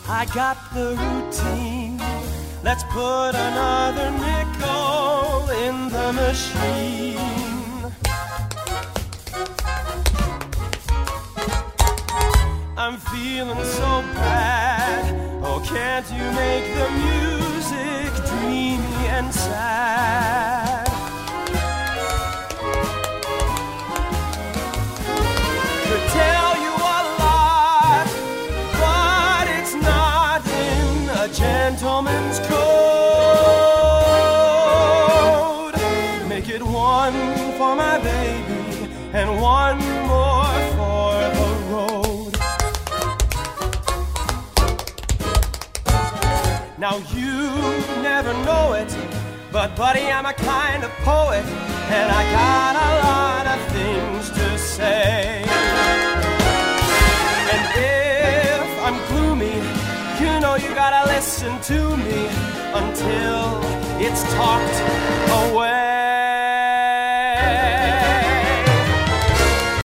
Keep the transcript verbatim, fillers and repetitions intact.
I got the routine. Let's put another nickel in the machine. I'm feeling so bad. Oh, can't you make the music dreamy and sad? Could tell you a lot, but it's not in a gentleman's code. Make it one for my baby and one more for the road. Now you never know it, but buddy, I'm a kind of poet, and I got a lot of things to say. And if I'm gloomy, you know you gotta listen to me until it's talked away.